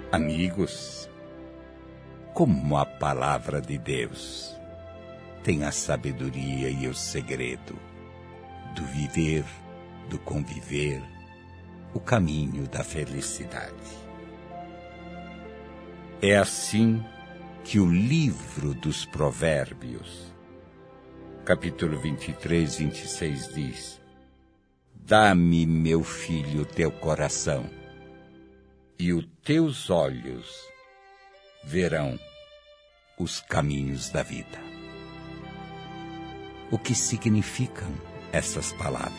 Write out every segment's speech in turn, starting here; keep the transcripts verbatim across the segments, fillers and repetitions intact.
Amigos, como a palavra de Deus tem a sabedoria e o segredo do viver, do conviver, o caminho da felicidade. É assim que o livro dos Provérbios, capítulo vinte e três, vinte e seis, diz: Dá-me, meu filho, teu coração, e os teus olhos verão os caminhos da vida. O que significam essas palavras?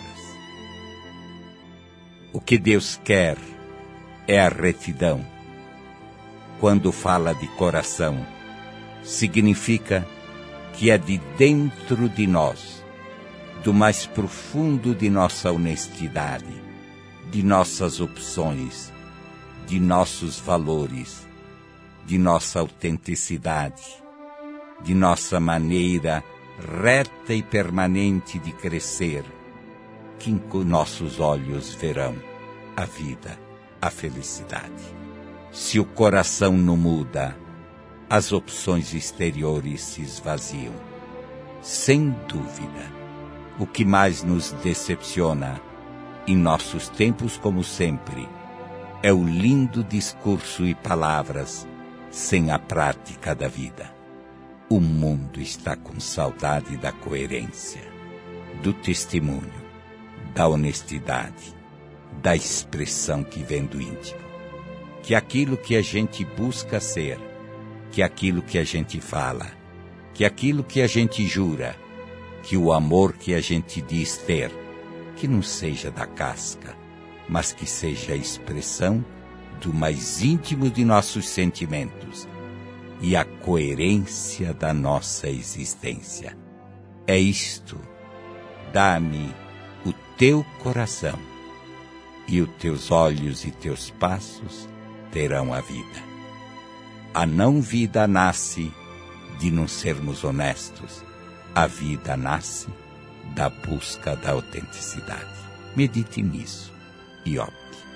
O que Deus quer é a retidão. Quando fala de coração, significa que é de dentro de nós, do mais profundo de nossa honestidade, de nossas opções, de nossos valores, de nossa autenticidade, de nossa maneira reta e permanente de crescer, que nossos olhos verão a vida, a felicidade. Se o coração não muda, as opções exteriores se esvaziam. Sem dúvida, o que mais nos decepciona, em nossos tempos como sempre, é o lindo discurso e palavras sem a prática da vida. O mundo está com saudade da coerência, do testemunho, da honestidade, da expressão que vem do íntimo. Que aquilo que a gente busca ser, que aquilo que a gente fala, que aquilo que a gente jura, que o amor que a gente diz ter, que não seja da casca, mas que seja a expressão do mais íntimo de nossos sentimentos e a coerência da nossa existência. É isto: dá-me o teu coração, e os teus olhos e teus passos terão a vida. A não vida nasce de não sermos honestos. A vida nasce da busca da autenticidade. Medite nisso e opte.